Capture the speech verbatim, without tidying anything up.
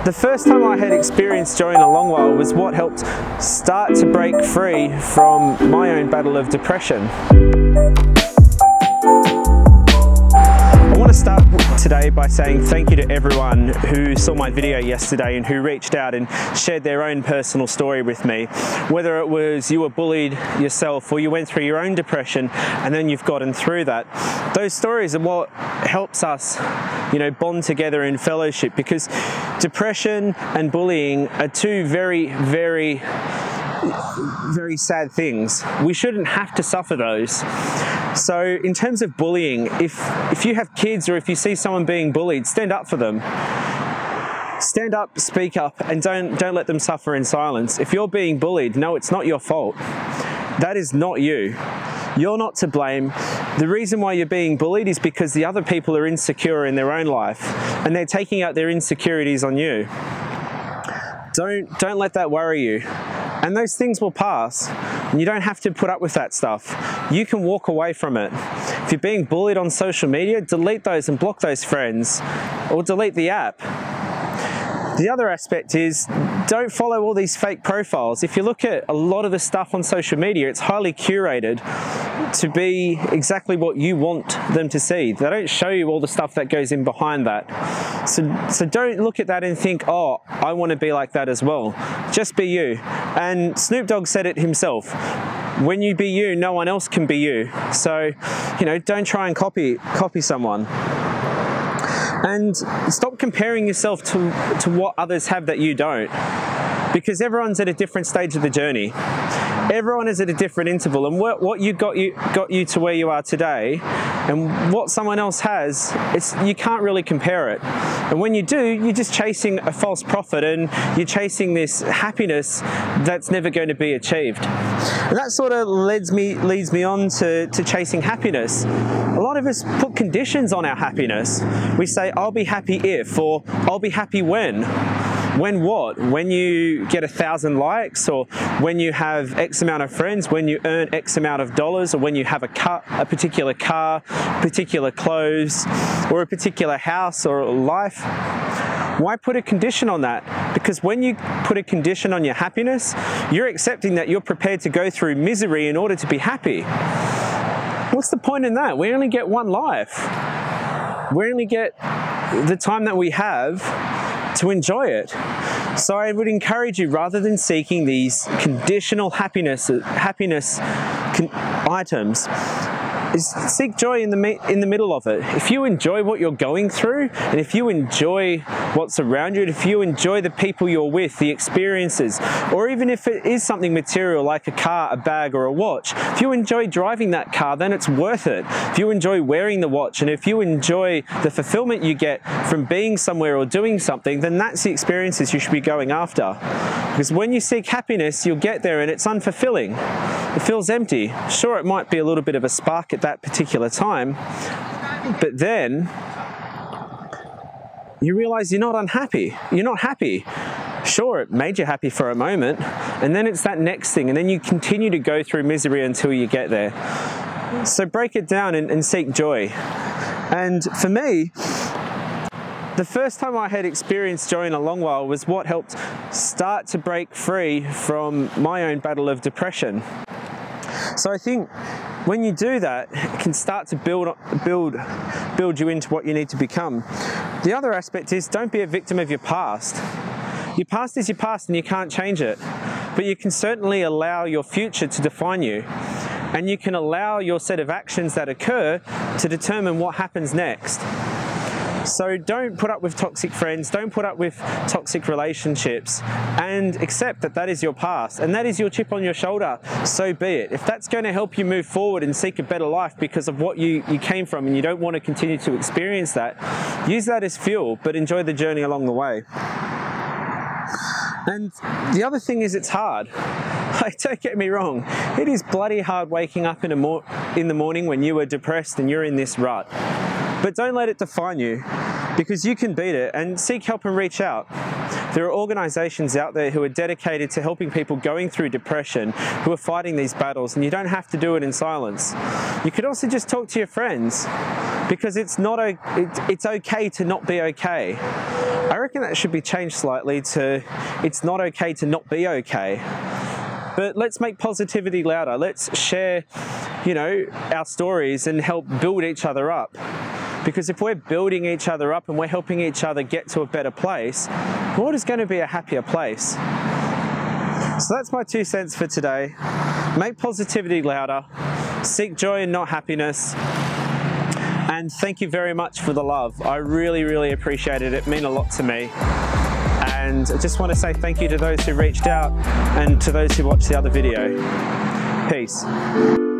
The first time I had experienced joy in a long while was what helped start to break free from my own battle of depression. I want to start today by saying thank you to everyone who saw my video yesterday and who reached out and shared their own personal story with me. Whether it was you were bullied yourself or you went through your own depression and then you've gotten through that. Those stories are what helps us, you know, bond together in fellowship, because depression and bullying are two very, very very sad things. We shouldn't have to suffer those. So in terms of bullying, if if you have kids or if you see someone being bullied, stand up for them. Stand up, speak up, and don't don't let them suffer in silence. If you're being bullied, no, it's not your fault. That is not you. You're not to blame. The reason why you're being bullied is because the other people are insecure in their own life and they're taking out their insecurities on you. Don't don't let that worry you. And those things will pass. And you don't have to put up with that stuff. You can walk away from it. If you're being bullied on social media, delete those and block those friends, or delete the app. The other aspect is, don't follow all these fake profiles. If you look at a lot of the stuff on social media, it's highly curated to be exactly what you want them to see. They don't show you all the stuff that goes in behind that. So, so don't look at that and think, oh, I want to be like that as well. Just be you. And Snoop Dogg said it himself. When you be you, no one else can be you. So, you know, don't try and copy copy someone. And stop comparing yourself to, to what others have that you don't. Because everyone's at a different stage of the journey. Everyone is at a different interval, and what, what you got you got you to where you are today, and what someone else has, it's you can't really compare it. And when you do, you're just chasing a false prophet, and you're chasing this happiness that's never going to be achieved. And that sort of leads me leads me on to, to chasing happiness. A lot of us put conditions on our happiness. We say, I'll be happy if, or I'll be happy when. When what? When you get a thousand likes, or when you have X amount of friends, when you earn X amount of dollars, or when you have a car, a particular car, particular clothes, or a particular house or life. Why put a condition on that? Because when you put a condition on your happiness, you're accepting that you're prepared to go through misery in order to be happy. What's the point in that? We only get one life. We only get the time that we have to enjoy it. So I would encourage you, rather than seeking these conditional happiness happiness con items, is seek joy in the me in the middle of it. If you enjoy what you're going through, and if you enjoy what's around you, and if you enjoy the people you're with, the experiences, or even if it is something material like a car, a bag, or a watch, if you enjoy driving that car, then it's worth it. If you enjoy wearing the watch, and if you enjoy the fulfillment you get from being somewhere or doing something, then that's the experiences you should be going after. Because when you seek happiness, you'll get there and it's unfulfilling. It feels empty. Sure, it might be a little bit of a spark at that particular time, but then you realize you're not unhappy. You're not happy. Sure, it made you happy for a moment, and then it's that next thing, and then you continue to go through misery until you get there. So break it down and, and seek joy. And for me, the first time I had experienced joy in a long while was what helped start to break free from my own battle of depression. So I think when you do that, it can start to build, build, build you into what you need to become. The other aspect is, don't be a victim of your past. Your past is your past and you can't change it, but you can certainly allow your future to define you, and you can allow your set of actions that occur to determine what happens next. So don't put up with toxic friends, don't put up with toxic relationships, and accept that that is your past and that is your chip on your shoulder. So be it. If that's going to help you move forward and seek a better life because of what you, you came from, and you don't want to continue to experience that, use that as fuel, but enjoy the journey along the way. And the other thing is, it's hard. Like, don't get me wrong, it is bloody hard waking up in, a mor in the morning when you are depressed and you're in this rut. But don't let it define you, because you can beat it, and seek help and reach out. There are organisations out there who are dedicated to helping people going through depression, who are fighting these battles, and you don't have to do it in silence. You could also just talk to your friends, because it's not a, it, it's okay to not be okay. I reckon reckon that should be changed slightly to, it's not okay to not be okay. But let's make positivity louder. Let's share, you know, our stories and help build each other up. Because if we're building each other up and we're helping each other get to a better place, the world is going to be a happier place. So that's my two cents for today. Make positivity louder. Seek joy and not happiness. And thank you very much for the love. I really, really appreciate it. It meant a lot to me. And I just want to say thank you to those who reached out and to those who watched the other video. Peace.